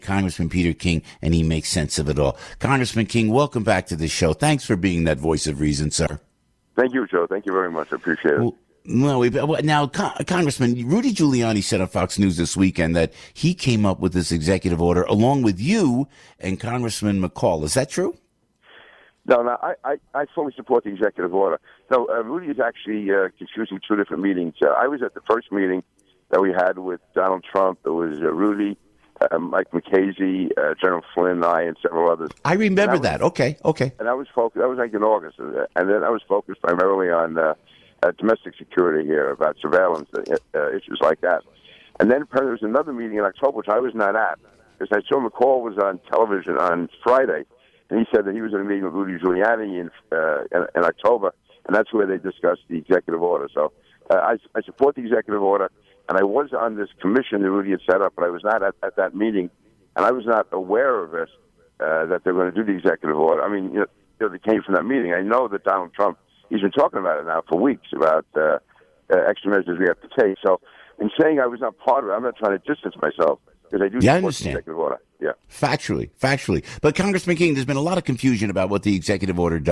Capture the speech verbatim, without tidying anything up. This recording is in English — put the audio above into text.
Congressman Peter King, and he makes sense of it all. Congressman King, welcome back to the show. Thanks for being that voice of reason, sir. Thank you, Joe. Thank you very much. I appreciate it. Well, well, we, now, Con- Congressman, Rudy Giuliani said on Fox News this weekend that he came up with this executive order along with you and Congressman McCall. Is that true? No, no, I, I, I fully support the executive order. No, uh, Rudy is actually uh, confusing two different meetings. Uh, I was at the first meeting that we had with Donald Trump. It was uh, Rudy, uh, Mike McKasey, uh, General Flynn, I, and several others. I remember was, that. Okay, okay. And I was focused. That was like in August, and then I was focused primarily on uh, uh, domestic security here, about surveillance uh, uh, issues like that. And then there was another meeting in October, which I was not at, because I saw McCall was on television on Friday. And he said that he was in a meeting with Rudy Giuliani in, uh, in, in October, and that's where they discussed the executive order. So uh, I, I support the executive order, and I was on this commission that Rudy had set up, but I was not at, at that meeting, and I was not aware of it, uh, that they're going to do the executive order. I mean, you know, you know, they came from that meeting. I know that Donald Trump, he's been talking about it now for weeks, about uh, uh, extra measures we have to take. So in saying I was not part of it, I'm not trying to distance myself, because I do yeah, support I understand. the executive order. Yeah. Factually, factually. But Congressman King, there's been a lot of confusion about what the executive order does.